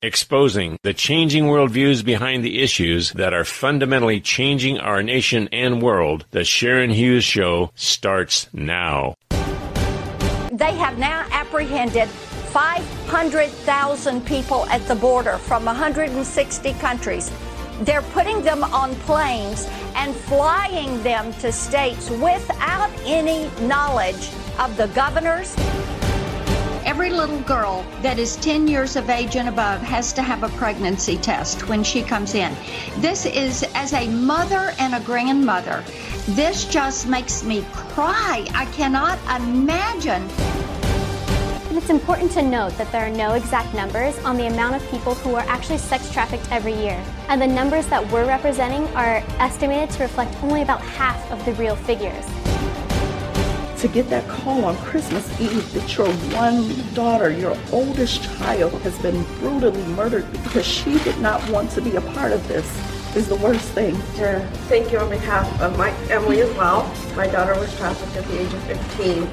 exposing the changing worldviews behind the issues that are fundamentally changing our nation and world. The Sharon Hughes Show starts now. They have now apprehended 500,000 people at the border from 160 countries. They're putting them on planes and flying them to states without any knowledge of the governors. Every little girl that is 10 years of age and above has to have a pregnancy test when she comes in. This is, as a mother and a grandmother, this just makes me cry. I cannot imagine. And it's important to note that there are no exact numbers on the amount of people who are actually sex trafficked every year. And the numbers that we're representing are estimated to reflect only about half of the real figures. To get that call on Christmas Eve that your one daughter, your oldest child, has been brutally murdered because she did not want to be a part of this is the worst thing. Thank you on behalf of my Emily as well. My daughter was trafficked at the age of 15.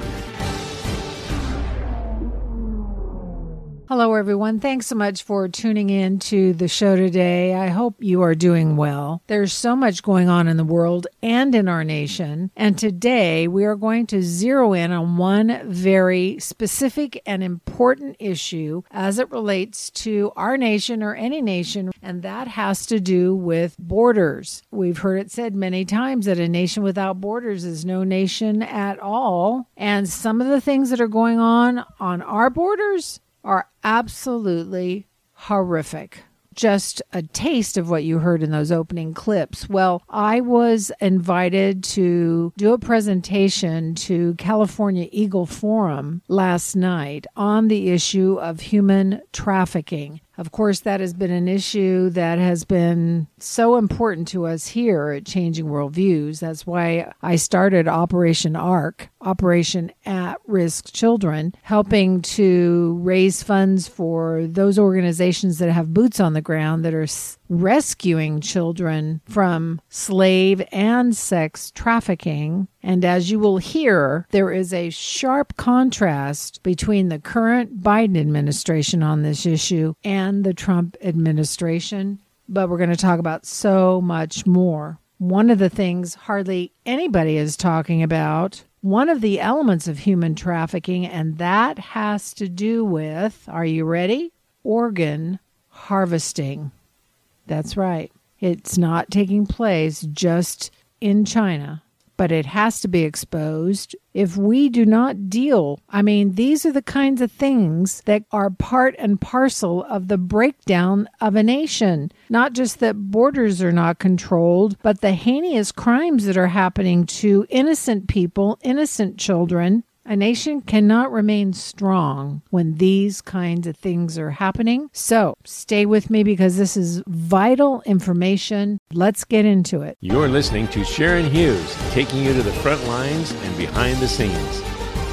Hello, everyone. Thanks so much for tuning in to the show today. I hope you are doing well. There's so much going on in the world and in our nation. And today we are going to zero in on one very specific and important issue as it relates to our nation or any nation. And that has to do with borders. We've heard it said many times that a nation without borders is no nation at all. And some of the things that are going on our borders are absolutely horrific. Just a taste of what you heard in those opening clips. Well, I was invited to do a presentation to California Eagle Forum last night on the issue of human trafficking. Of course, that has been an issue that has been so important to us here at Changing Worldviews. That's why I started Operation ARC, Operation At-Risk Children, helping to raise funds for those organizations that have boots on the ground that are rescuing children from slave and sex trafficking. And as you will hear, there is a sharp contrast between the current Biden administration on this issue and the Trump administration. But we're going to talk about so much more. One of the things hardly anybody is talking about, one of the elements of human trafficking, and that has to do with, are you ready? Organ harvesting. That's right. It's not taking place just in China, but it has to be exposed if we do not deal. I mean, these are the kinds of things that are part and parcel of the breakdown of a nation. Not just that borders are not controlled, but the heinous crimes that are happening to innocent people, innocent children. A nation cannot remain strong when these kinds of things are happening. So stay with me because this is vital information. Let's get into it. You're listening to Sharon Hughes, taking you to the front lines and behind the scenes.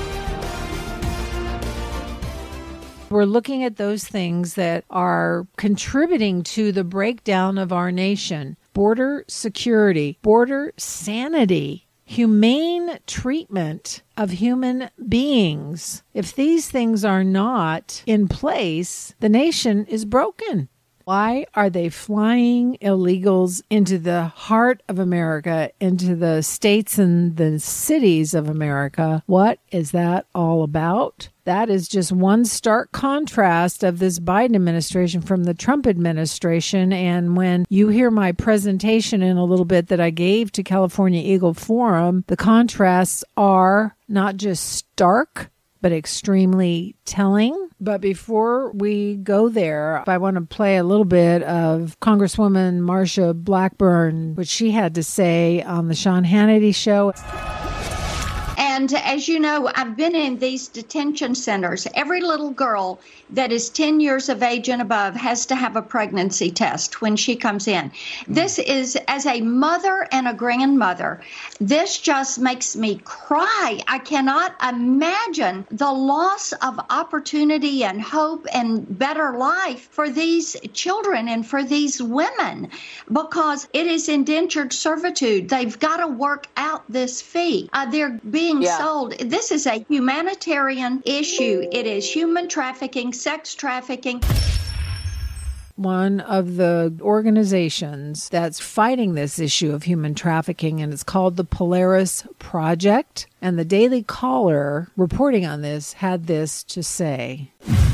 We're looking at those things that are contributing to the breakdown of our nation. Border security, border sanity, humane treatment of human beings. If these things are not in place, the nation is broken. Why are they flying illegals into the heart of America, into the states and the cities of America? What is that all about? That is just one stark contrast of this Biden administration from the Trump administration. And when you hear my presentation in a little bit that I gave to California Eagle Forum, the contrasts are not just stark, but extremely telling. But before we go there, I want to play a little bit of Congresswoman Marsha Blackburn, what she had to say on the Sean Hannity show. And as you know, I've been in these detention centers. Every little girl that is 10 years of age and above has to have a pregnancy test when she comes in. This is, as a mother and a grandmother, this just makes me cry. I cannot imagine the loss of opportunity and hope and better life for these children and for these women, because it is indentured servitude. They've got to work out this fee. They're being sold. This is a humanitarian issue. It is human trafficking, sex trafficking. one of the organizations that's fighting this issue of human trafficking, and it's called the Polaris Project. And the Daily Caller, reporting on this, had this to say.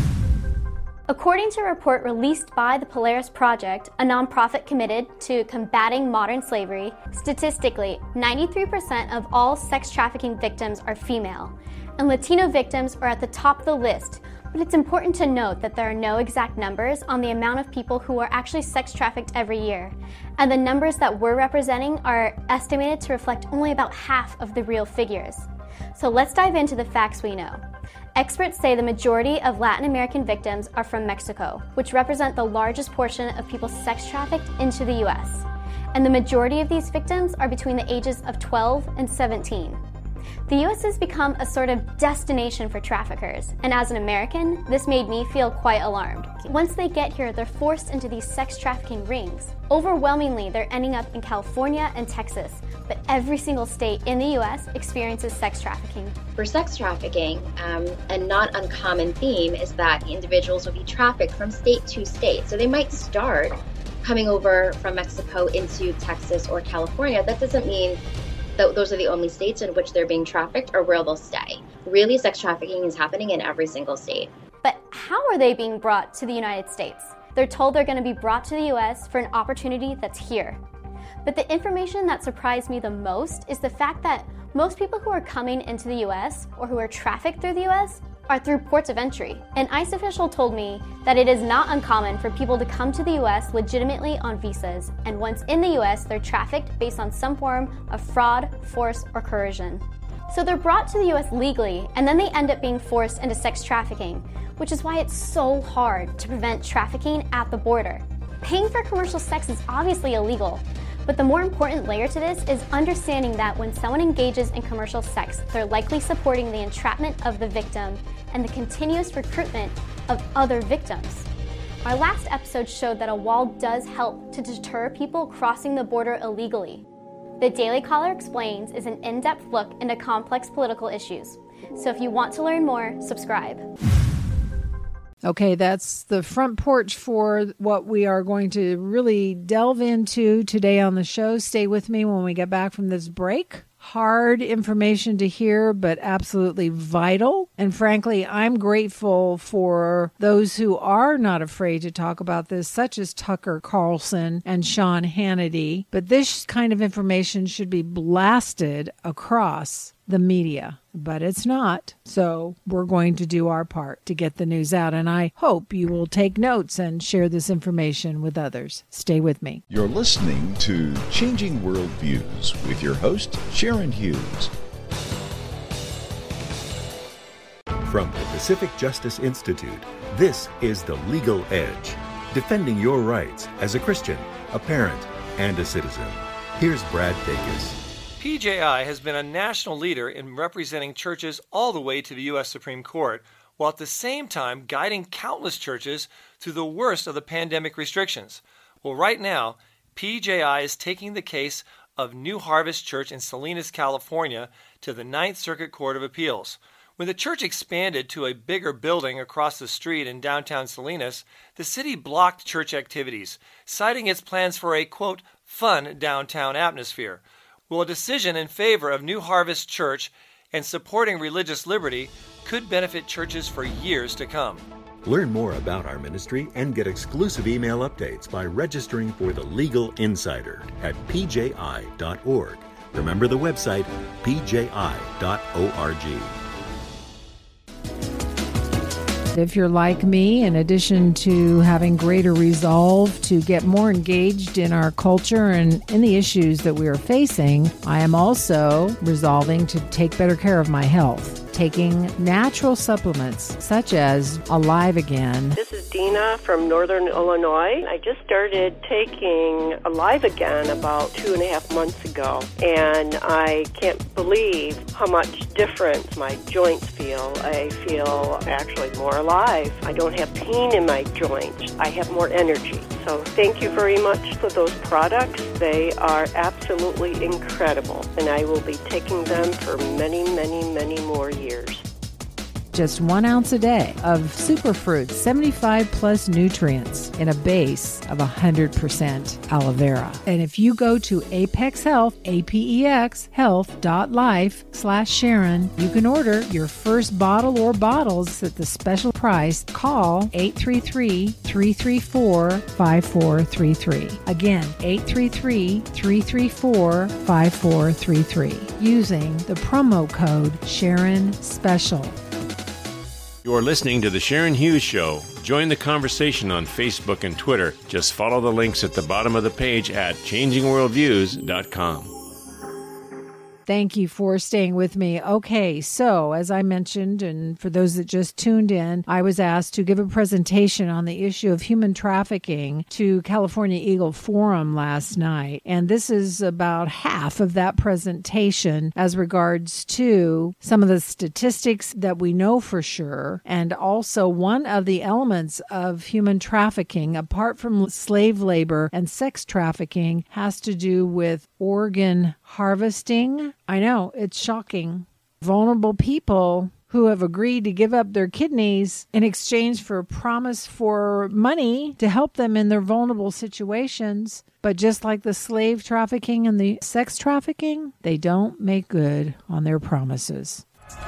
According to a report released by the Polaris Project, a nonprofit committed to combating modern slavery, statistically, 93% of all sex trafficking victims are female, and Latino victims are at the top of the list. But it's important to note that there are no exact numbers on the amount of people who are actually sex trafficked every year, and the numbers that we're representing are estimated to reflect only about half of the real figures. So let's dive into the facts we know. Experts say the majority of Latin American victims are from Mexico, which represent the largest portion of people sex trafficked into the US. And the majority of these victims are between the ages of 12 and 17. The US has become a sort of destination for traffickers, and as an American, this made me feel quite alarmed. Once they get here, they're forced into these sex trafficking rings. Overwhelmingly, they're ending up in California and Texas, but every single state in the US experiences sex trafficking. For sex trafficking, a not uncommon theme is that individuals will be trafficked from state to state. So they might start coming over from Mexico into Texas or California. That doesn't mean those are the only states in which they're being trafficked or where they'll stay. Really, sex trafficking is happening in every single state. But how are they being brought to the United States? They're told they're going to be brought to the US for an opportunity that's here. But the information that surprised me the most is the fact that most people who are coming into the US or who are trafficked through the US are through ports of entry. An ICE official told me that it is not uncommon for people to come to the US legitimately on visas, and once in the US, they're trafficked based on some form of fraud, force, or coercion. So they're brought to the US legally, and then they end up being forced into sex trafficking, which is why it's so hard to prevent trafficking at the border. Paying for commercial sex is obviously illegal, but the more important layer to this is understanding that when someone engages in commercial sex, they're likely supporting the entrapment of the victim and the continuous recruitment of other victims. Our last episode showed that a wall does help to deter people crossing the border illegally. The Daily Caller Explains is an in-depth look into complex political issues. So if you want to learn more, subscribe. Okay, that's the front porch for what we are going to really delve into today on the show. Stay with me when we get back from this break. Hard information to hear, but absolutely vital. And frankly, I'm grateful for those who are not afraid to talk about this, such as Tucker Carlson and Sean Hannity. But this kind of information should be blasted across the media, but it's not. So we're going to do our part to get the news out, and I hope you will take notes and share this information with others. Stay with me. You're listening to Changing Worldviews with your host, Sharon Hughes. From the Pacific Justice Institute, this is The Legal Edge, defending your rights as a Christian, a parent, and a citizen. Here's Brad Dacus. PJI has been a national leader in representing churches all the way to the U.S. Supreme Court, while at the same time guiding countless churches through the worst of the pandemic restrictions. Well, right now, PJI is taking the case of New Harvest Church in Salinas, California, to the Ninth Circuit Court of Appeals. When the church expanded to a bigger building across the street in downtown Salinas, the city blocked church activities, citing its plans for a, quote, fun downtown atmosphere. Well, a decision in favor of New Harvest Church and supporting religious liberty could benefit churches for years to come. Learn more about our ministry and get exclusive email updates by registering for the Legal Insider at pji.org. Remember the website, pji.org. If you're like me, in addition to having greater resolve to get more engaged in our culture and in the issues that we are facing, I am also resolving to take better care of my health, taking natural supplements such as Alive Again. This is Dina from Northern Illinois. I just started taking Alive Again about 2.5 months ago, and I can't believe how much difference my joints feel. I feel actually more alive. I don't have pain in my joints. I have more energy. So thank you very much for those products. They are absolutely incredible, and I will be taking them for many, many, many more years. Just 1 ounce a day of superfruit, 75 plus nutrients in a base of 100% aloe vera. And if you go to Apex Health, APEX health.life/Sharon, you can order your first bottle or bottles at the special price. Call 833-334-5433. Again, 833-334-5433 using the promo code Sharon Special. You're listening to The Sharon Hughes Show. Join the conversation on Facebook and Twitter. Just follow the links at the bottom of the page at changingworldviews.com. Thank you for staying with me. Okay, so as I mentioned, and for those that just tuned in, I was asked to give a presentation on the issue of human trafficking to California Eagle Forum last night. And this is about half of that presentation as regards to some of the statistics that we know for sure. And also one of the elements of human trafficking, apart from slave labor and sex trafficking, has to do with organ harvesting. I know, it's shocking. Vulnerable people who have agreed to give up their kidneys in exchange for a promise for money to help them in their vulnerable situations. But just like the slave trafficking and the sex trafficking, they don't make good on their promises.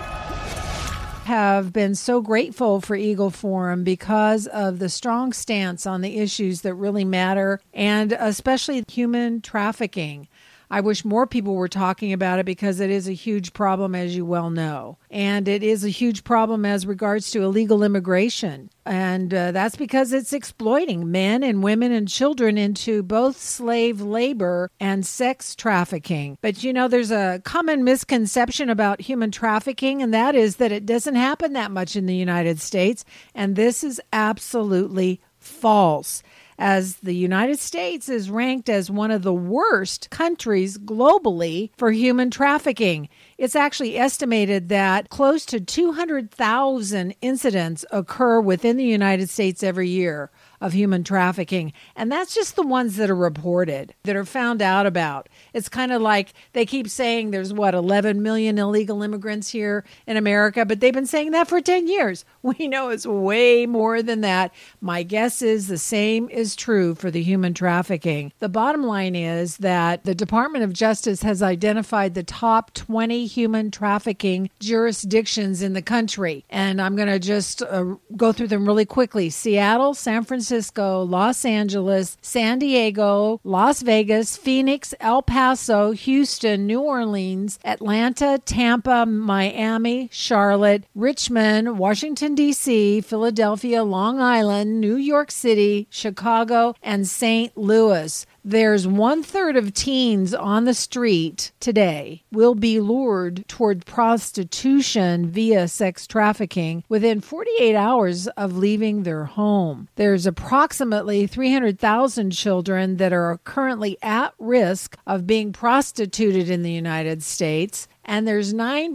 Have been so grateful for Eagle Forum because of the strong stance on the issues that really matter, and especially human trafficking. I wish more people were talking about it because it is a huge problem, as you well know. And it is a huge problem as regards to illegal immigration. And that's because it's exploiting men and women and children into both slave labor and sex trafficking. But, you know, there's a common misconception about human trafficking, and that is that it doesn't happen that much in the United States. And this is absolutely false, as the United States is ranked as one of the worst countries globally for human trafficking. It's actually estimated that close to 200,000 incidents occur within the United States every year of human trafficking. And that's just the ones that are reported, that are found out about. It's kind of like they keep saying there's, 11 million illegal immigrants here in America, but they've been saying that for 10 years. We know it's way more than that. My guess is the same is true for the human trafficking. The bottom line is that the Department of Justice has identified the top 20 human trafficking jurisdictions in the country. And I'm going to just go through them really quickly. Seattle, San Francisco, Los Angeles, San Diego, Las Vegas, Phoenix, El Paso, Houston, New Orleans, Atlanta, Tampa, Miami, Charlotte, Richmond, Washington, D.C., Philadelphia, Long Island, New York City, Chicago, and St. Louis. There's 1/3 of teens on the street today will be lured toward prostitution via sex trafficking within 48 hours of leaving their home. There's approximately 300,000 children that are currently at risk of being prostituted in the United States. And there's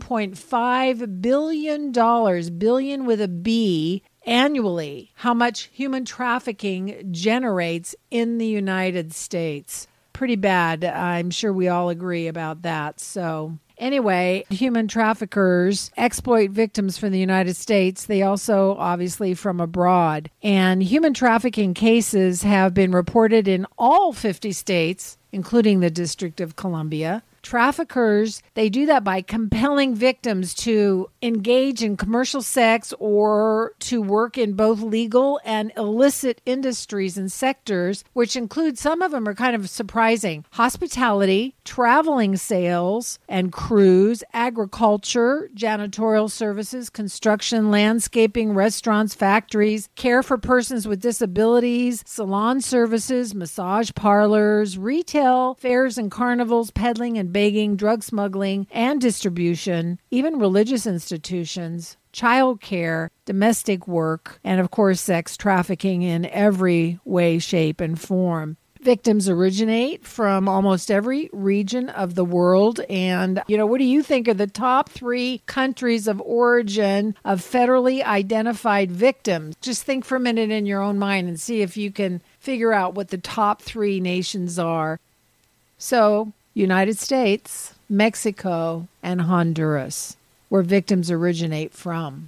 $9.5 billion, billion with a B, annually, how much human trafficking generates in the United States. Pretty bad. I'm sure we all agree about that. So anyway, human traffickers exploit victims from the United States. They also, obviously, from abroad. And human trafficking cases have been reported in all 50 states, including the District of Columbia. Traffickers, they do that by compelling victims to engage in commercial sex or to work in both legal and illicit industries and sectors, which include, some of them are kind of surprising: hospitality, traveling sales and cruise, agriculture, janitorial services, construction, landscaping, restaurants, factories, care for persons with disabilities, salon services, massage parlors, retail, fairs and carnivals, peddling and begging, drug smuggling and distribution, even religious institutions, child care, domestic work, and of course sex trafficking in every way, shape, and form. Victims originate from almost every region of the world. And, what do you think are the top 3 countries of origin of federally identified victims? Just think for a minute in your own mind and see if you can figure out what the top 3 nations are. So, United States, Mexico, and Honduras, where victims originate from.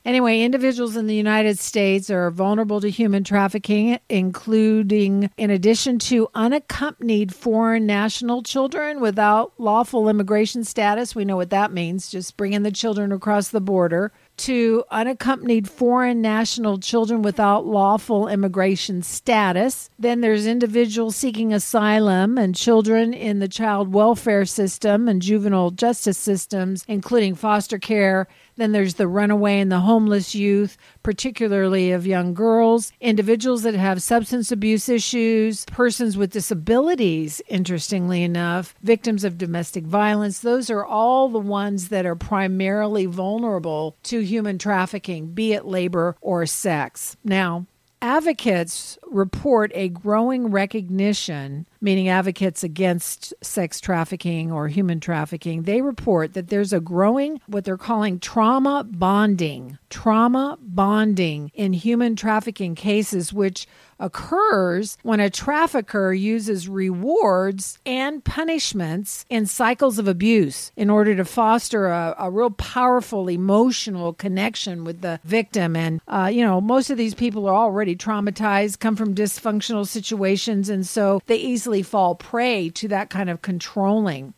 Anyway, individuals in the United States are vulnerable to human trafficking, including, in addition to unaccompanied foreign national children without lawful immigration status. We know what that means, just bringing the children across the border. To unaccompanied foreign national children without lawful immigration status. Then there's individuals seeking asylum and children in the child welfare system and juvenile justice systems, including foster care. Then there's the runaway and the homeless youth, particularly of young girls, individuals that have substance abuse issues, persons with disabilities, interestingly enough, victims of domestic violence. Those are all the ones that are primarily vulnerable to human trafficking, be it labor or sex. Now, advocates report a growing recognition, meaning advocates against sex trafficking or human trafficking. They report that there's a growing, what they're calling trauma bonding in human trafficking cases, which occurs when a trafficker uses rewards and punishments in cycles of abuse in order to foster a real powerful emotional connection with the victim. And, most of these people are already traumatized, come from dysfunctional situations, and so they easily fall prey to that kind of controlling.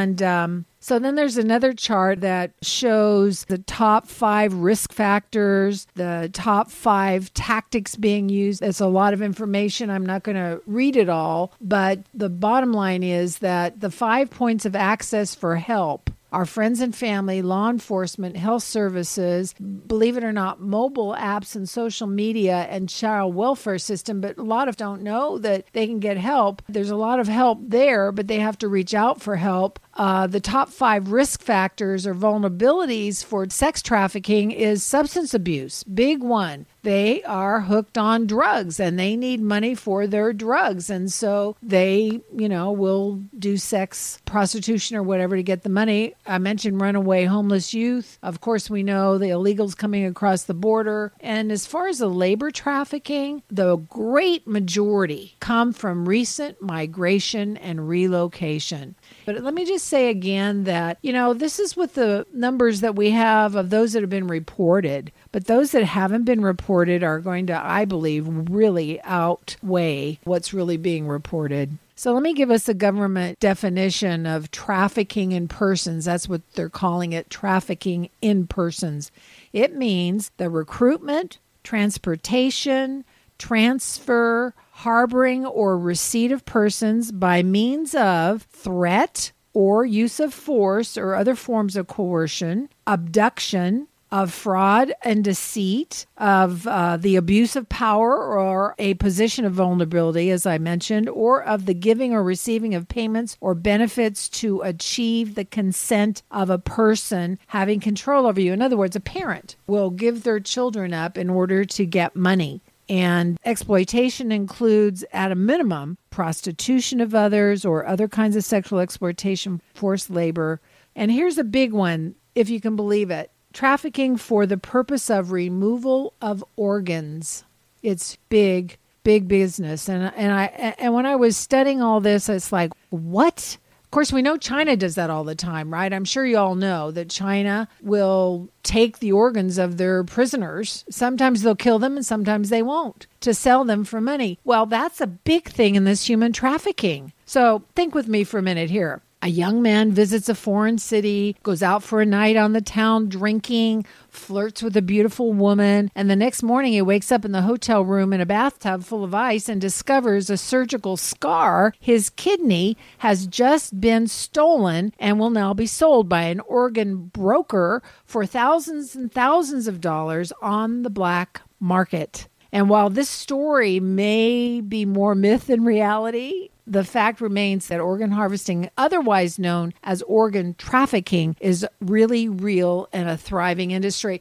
And so then there's another chart that shows the top 5 risk factors, the top 5 tactics being used. It's a lot of information. I'm not going to read it all, but the bottom line is that the 5 points of access for help our friends and family, law enforcement, health services, believe it or not, mobile apps and social media and child welfare system. But a lot of don't know that they can get help. There's a lot of help there, but they have to reach out for help. The top 5 risk factors or vulnerabilities for sex trafficking is substance abuse. Big one. They are hooked on drugs and they need money for their drugs. And so they, will do sex, prostitution or whatever to get the money. I mentioned runaway homeless youth. Of course, we know the illegals coming across the border. And as far as the labor trafficking, the great majority come from recent migration and relocation. But let me just say again that, this is with the numbers that we have of those that have been reported. But those that haven't been reported are going to, I believe, really outweigh what's really being reported. So let me give us a government definition of trafficking in persons. That's what they're calling it, trafficking in persons. It means the recruitment, transportation, transfer, harboring, or receipt of persons by means of threat or use of force or other forms of coercion, abduction, of fraud and deceit, of the abuse of power or a position of vulnerability, as I mentioned, or of the giving or receiving of payments or benefits to achieve the consent of a person having control over you. In other words, a parent will give their children up in order to get money. And exploitation includes, at a minimum, prostitution of others or other kinds of sexual exploitation, forced labor. And here's a big one, if you can believe it. Trafficking for the purpose of removal of organs. It's big business. And when I was studying all this, it's like, what? Of course, we know China does that all the time, right? I'm sure you all know that China will take the organs of their prisoners. Sometimes they'll kill them and sometimes they won't, to sell them for money. Well, that's a big thing in this human trafficking. So think with me for a minute here. A young man visits a foreign city, goes out for a night on the town drinking, flirts with a beautiful woman, and the next morning he wakes up in the hotel room in a bathtub full of ice and discovers a surgical scar. His kidney has just been stolen and will now be sold by an organ broker for thousands and thousands of dollars on the black market. And while this story may be more myth than reality, the fact remains that organ harvesting, otherwise known as organ trafficking, is really real and a thriving industry.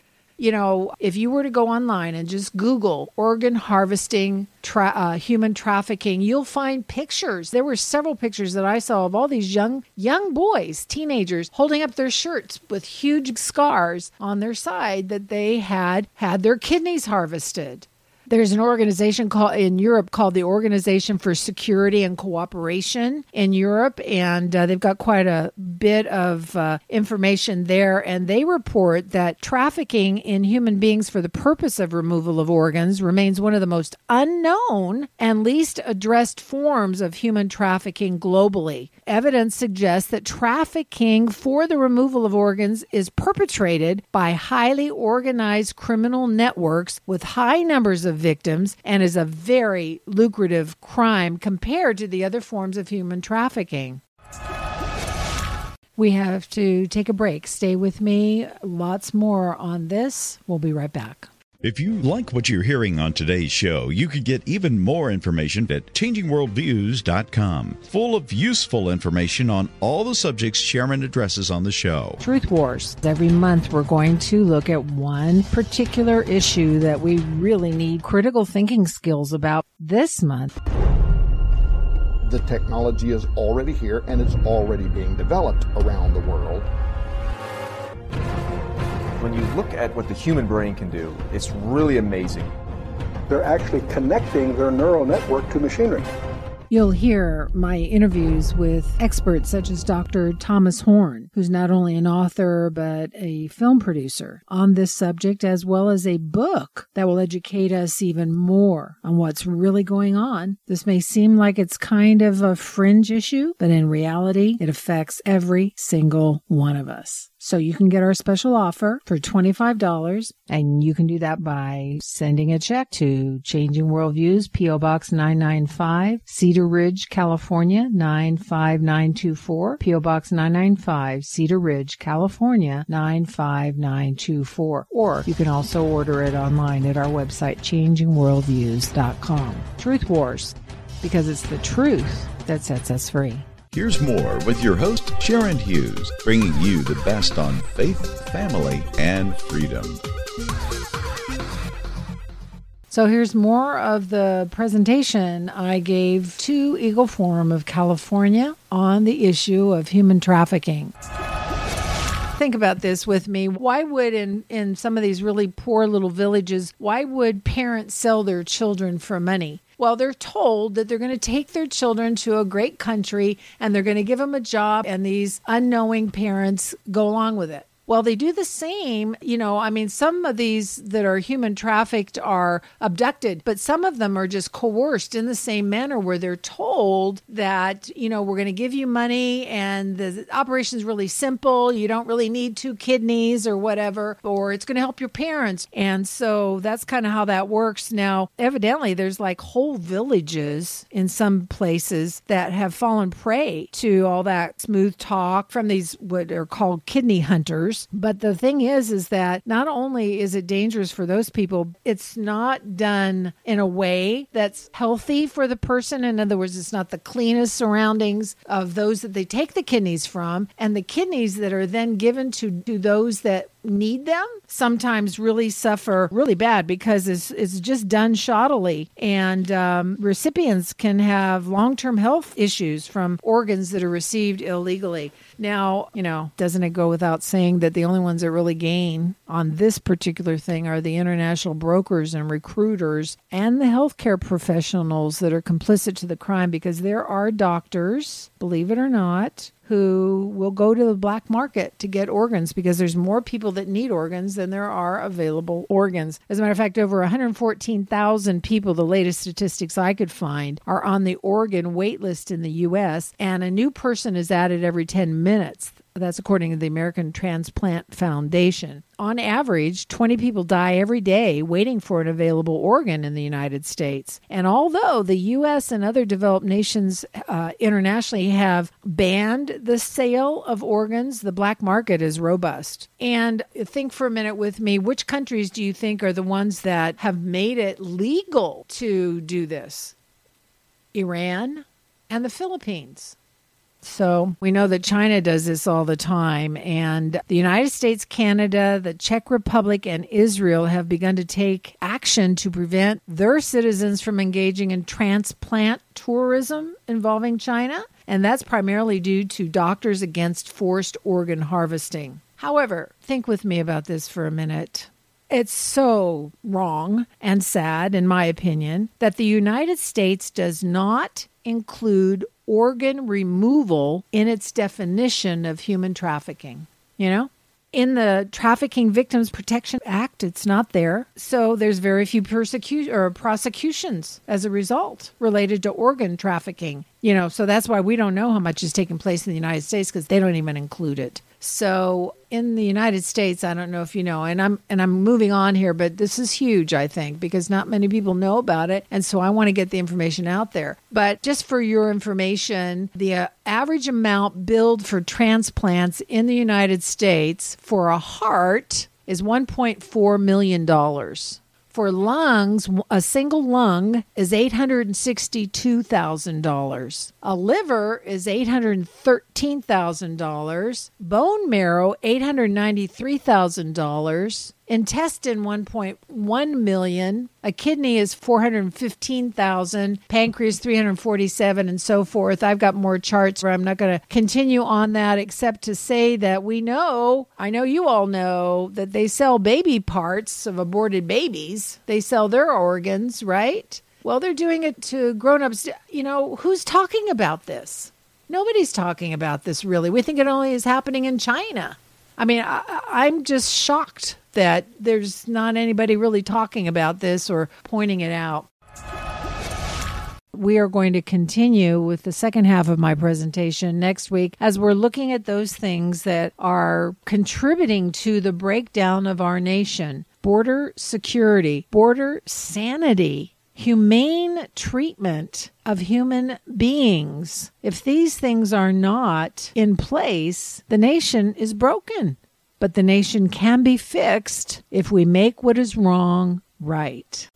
If you were to go online and just Google organ harvesting, human trafficking, you'll find pictures. There were several pictures that I saw of all these young boys, teenagers, holding up their shirts with huge scars on their side that they had their kidneys harvested. There's an organization in Europe called the Organization for Security and Cooperation in Europe, and they've got quite a bit of information there, and they report that trafficking in human beings for the purpose of removal of organs remains one of the most unknown and least addressed forms of human trafficking globally. Evidence suggests that trafficking for the removal of organs is perpetrated by highly organized criminal networks with high numbers of victims and is a very lucrative crime compared to the other forms of human trafficking. We have to take a break. Stay with me. Lots more on this. We'll be right back. If you like what you're hearing on today's show, you could get even more information at changingworldviews.com, full of useful information on all the subjects Sharon addresses on the show. Truth Wars. Every month we're going to look at one particular issue that we really need critical thinking skills about. This month, the technology is already here and it's already being developed around the world. When you look at what the human brain can do, it's really amazing. They're actually connecting their neural network to machinery. You'll hear my interviews with experts such as Dr. Thomas Horn, who's not only an author but a film producer on this subject, as well as a book that will educate us even more on what's really going on. This may seem like it's kind of a fringe issue, but in reality, it affects every single one of us. So you can get our special offer for $25, and you can do that by sending a check to Changing Worldviews, P.O. Box 995, Cedar Ridge, California, 95924, P.O. Box 995, Cedar Ridge, California, 95924. Or you can also order it online at our website, changingworldviews.com. Truth Wars, because it's the truth that sets us free. Here's more with your host, Sharon Hughes, bringing you the best on faith, family, and freedom. So here's more of the presentation I gave to Eagle Forum of California on the issue of human trafficking. Think about this with me. Why would, in some of these really poor little villages, why would parents sell their children for money? Well, they're told that they're going to take their children to a great country and they're going to give them a job, and these unknowing parents go along with it. Well, they do the same, some of these that are human trafficked are abducted, but some of them are just coerced in the same manner where they're told that, we're going to give you money and the operation's really simple. You don't really need 2 kidneys or whatever, or it's going to help your parents. And so that's kind of how that works. Now, evidently, there's like whole villages in some places that have fallen prey to all that smooth talk from these what are called kidney hunters. But the thing is that not only is it dangerous for those people, it's not done in a way that's healthy for the person. In other words, it's not the cleanest surroundings of those that they take the kidneys from, and the kidneys that are then given to those that need them sometimes really suffer really bad because it's just done shoddily, and recipients can have long-term health issues from organs that are received illegally. Now, doesn't it go without saying that the only ones that really gain on this particular thing are the international brokers and recruiters and the healthcare professionals that are complicit to the crime, because there are doctors, believe it or not, who will go to the black market to get organs because there's more people that need organs than there are available organs. As a matter of fact, over 114,000 people, the latest statistics I could find, are on the organ wait list in the U.S., and a new person is added every 10 minutes. That's according to the American Transplant Foundation. On average, 20 people die every day waiting for an available organ in the United States. And although the U.S. and other developed nations internationally have banned the sale of organs, the black market is robust. And think for a minute with me, which countries do you think are the ones that have made it legal to do this? Iran and the Philippines. So we know that China does this all the time, and the United States, Canada, the Czech Republic, and Israel have begun to take action to prevent their citizens from engaging in transplant tourism involving China, and that's primarily due to Doctors Against Forced Organ Harvesting. However, think with me about this for a minute. It's so wrong and sad, in my opinion, that the United States does not include organ removal in its definition of human trafficking. You know? In the Trafficking Victims Protection Act, it's not there. So there's very few prosecutions as a result related to organ trafficking. You know, so that's why we don't know how much is taking place in the United States, because they don't even include it. So in the United States, I don't know if you know, and I'm moving on here, but this is huge, I think, because not many people know about it. And so I want to get the information out there. But just for your information, the average amount billed for transplants in the United States for a heart is $1.4 million. For lungs, a single lung is $862,000. A liver is $813,000. Bone marrow, $893,000. Intestine, $1.1 million. A kidney is $415,000. Pancreas, $347,000, and so forth. I've got more charts where I'm not going to continue on that, except to say that we know, I know you all know, that they sell baby parts of aborted babies. They sell their organs, right? Well, they're doing it to grown-ups. You know, who's talking about this? Nobody's talking about this, really. We think it only is happening in China. I mean, I'm just shocked that there's not anybody really talking about this or pointing it out. We are going to continue with the second half of my presentation next week as we're looking at those things that are contributing to the breakdown of our nation. Border security, border sanity, humane treatment of human beings. If these things are not in place, the nation is broken. But the nation can be fixed if we make what is wrong right.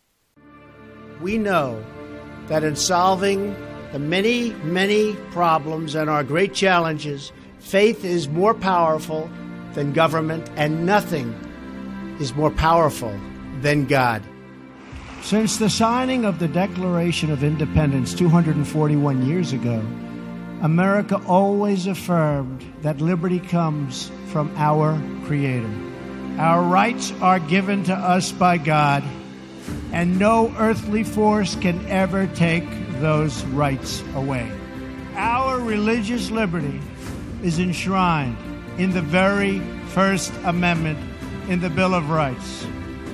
We know that in solving the many, many problems and our great challenges, faith is more powerful than government, and nothing is more powerful than God. Since the signing of the Declaration of Independence 241 years ago, America always affirmed that liberty comes from our Creator. Our rights are given to us by God, and no earthly force can ever take those rights away. Our religious liberty is enshrined in the very First Amendment in the Bill of Rights.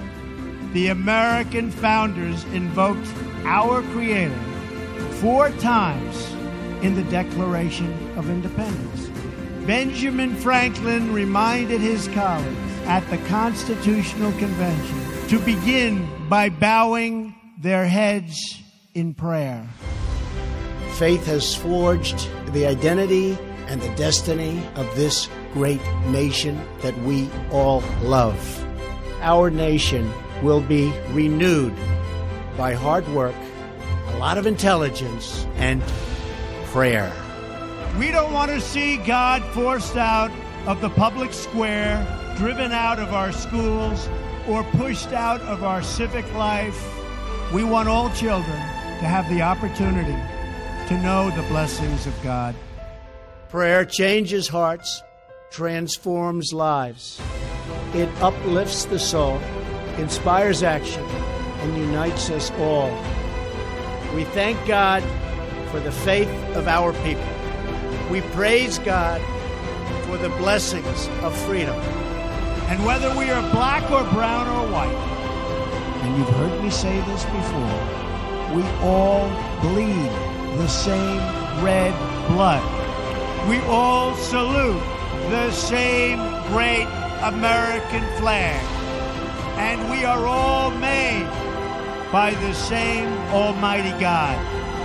The American founders invoked our Creator 4 times in the Declaration of Independence. Benjamin Franklin reminded his colleagues at the Constitutional Convention to begin by bowing their heads in prayer. Faith has forged the identity and the destiny of this great nation that we all love. Our nation will be renewed by hard work, a lot of intelligence, and prayer. We don't want to see God forced out of the public square, driven out of our schools, or pushed out of our civic life. We want all children to have the opportunity to know the blessings of God. Prayer changes hearts, transforms lives. It uplifts the soul, inspires action, and unites us all. We thank God for the faith of our people. We praise God for the blessings of freedom. And whether we are black or brown or white, and you've heard me say this before, we all bleed the same red blood. We all salute the same great American flag. And we are all made by the same Almighty God.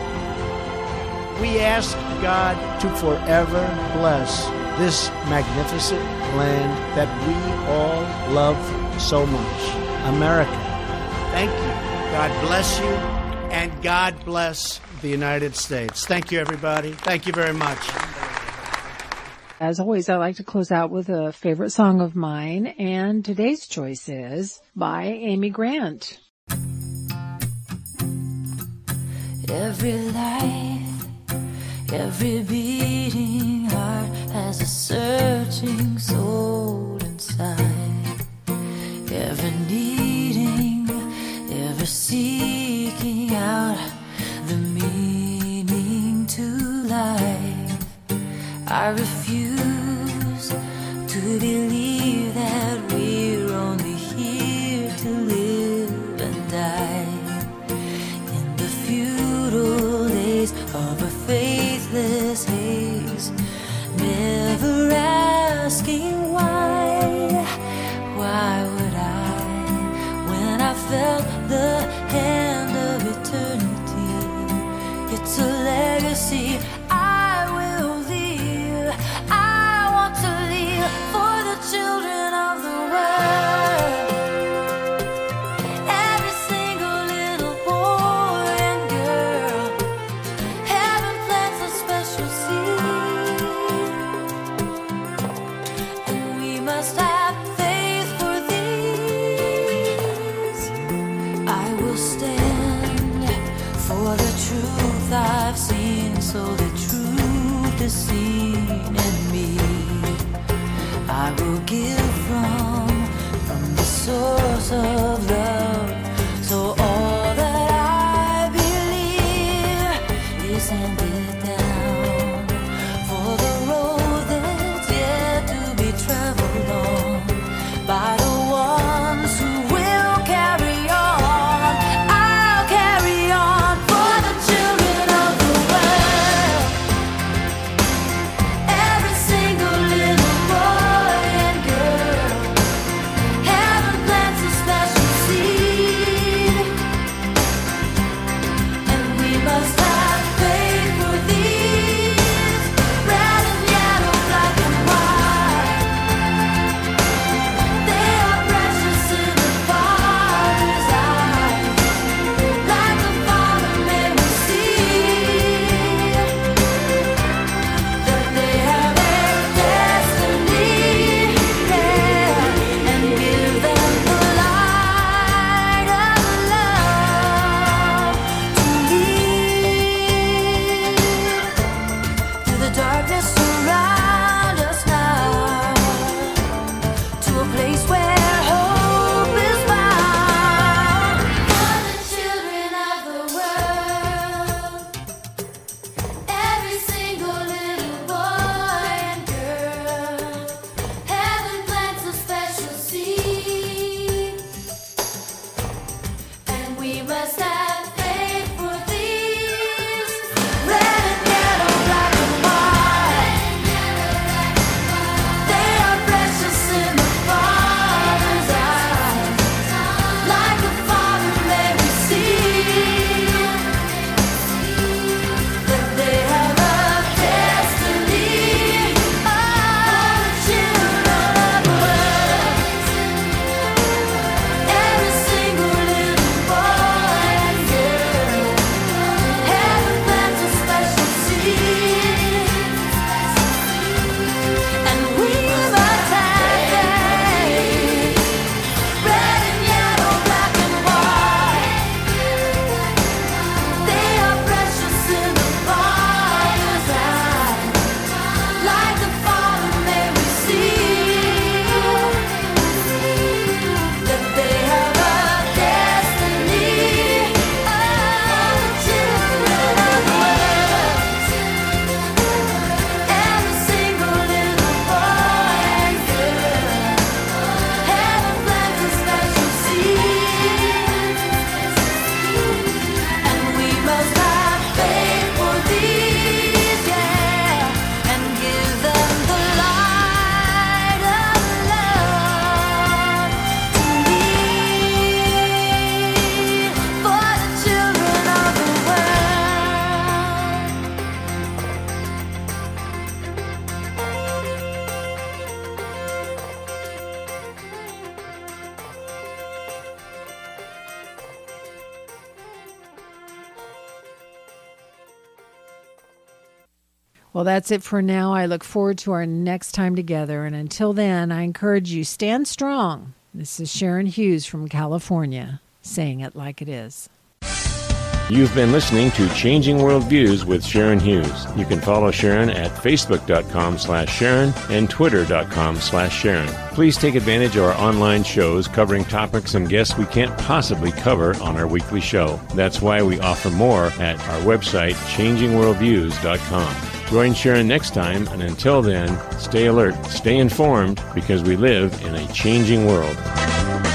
We ask God to forever bless this magnificent land that we all love so much, America. Thank you. God bless you, and God bless the United States. Thank you, everybody. Thank you very much. As always, I like to close out with a favorite song of mine, and today's choice is by Amy Grant. Every life, every beating heart has a searching soul inside. Every need I refuse to believe that we're only here to live and die in the futile days of a faithless haze, never asking why would I, when I felt the hand of eternity? It's a legacy I will leave. I want to leave for the children of the world. Every single little boy and girl, heaven plants a special seed, and we must have faith for these. I will stand for the truth I've seen, so the truth is seen in me. I will give from the source of love, so all that I believe is handed down for the road that's yet to be traveled on by the ones who will carry on. I'll carry on for the children of the world. Every single little boy and girl, heaven plants a special seed, and we must have faith for these, red and yellow, black and white. They are precious in the Father's eyes. Like the Father may we see that they have a destiny, and give them the light of love to lead through the darkness around us now, to a place where hope is found. For the children of the world, every single little boy and girl, heaven plants a special seed, and we must have faith for these, red and yellow, black and white. They are precious in the Father's eyes. Like the Father may we see that they have a destiny. Oh, the children of the world. Every single little boy and girl, heaven plants a special seed, and we must have faith, red and yellow, black and white. They are precious in the Father's eyes. Like the Father may we see that they have a destiny. Oh, the children of the world. Every single little boy and girl, heaven plants a special seed, and we must have faith for these, yeah, and give them the light of love to lead for the children of the Well, that's it for now. I look forward to our next time together. And until then, I encourage you, stand strong. This is Sharon Hughes from California, saying it like it is. You've been listening to Changing Worldviews with Sharon Hughes. You can follow Sharon at facebook.com/Sharon and twitter.com/Sharon. Please take advantage of our online shows covering topics and guests we can't possibly cover on our weekly show. That's why we offer more at our website, changingworldviews.com. Join Sharon next time, and until then, stay alert, stay informed, because we live in a changing world.